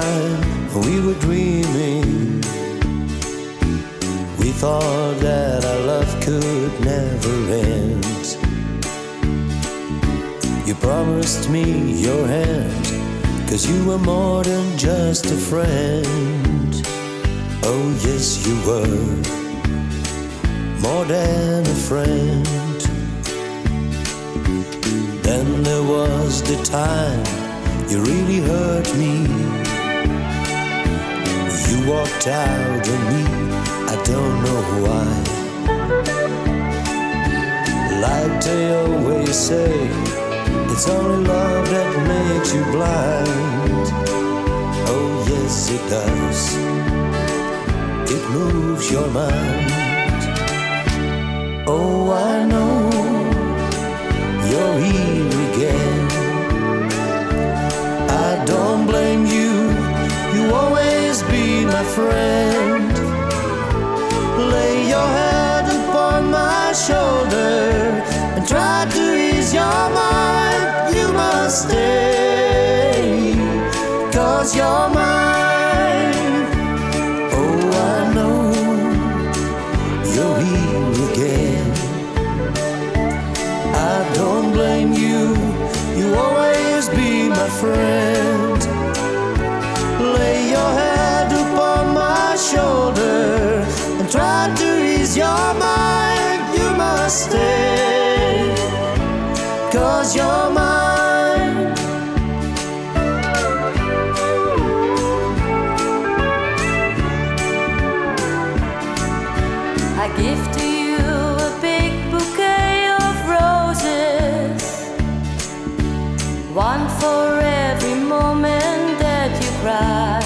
time we were dreaming. We thought that our love could never end. You promised me your hand, 'cause you were more than just a friend. Oh yes, you were more than a friend. Then there was the time you really hurt me. You walked out on me, I don't know why. Like they always say, it's only love that makes you blind. Oh yes, it does. It moves your mind. Oh, I know you're here again. I don't blame you, you always be my friend. Lay your head upon my shoulder and try to ease your mind. You must stay, 'cause you're mine. Oh, I know you're here again. I don't blame you, you always be my friend. Lay your head upon my shoulder and try to ease your mind. You must stay, 'cause you're mine. I give to you a big bouquet of roses, one for every moment that you cry.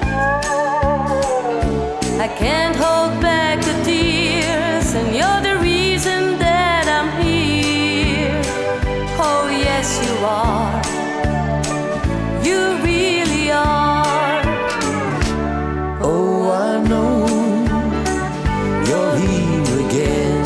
I can't hold back the tears, and you're the reason that I'm here. Oh yes, you are. You really are. Oh, I know you're here again.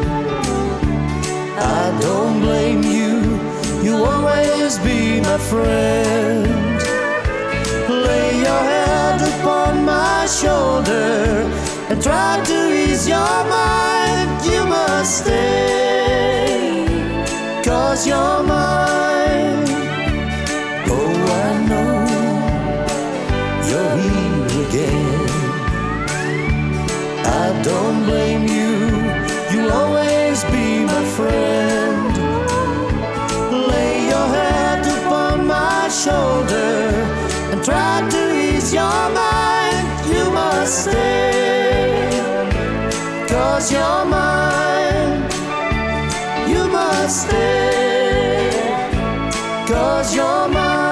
I don't blame you, you always be my friend. Lay your head upon my shoulder and try to ease your mind. You must stay, 'cause you're mine. Oh, I know you're here again. I don't blame you, you'll always be my friend. Lay your head upon my shoulder and try to ease your mind. You must stay, 'cause you're mine. You must stay, 'cause you're mine.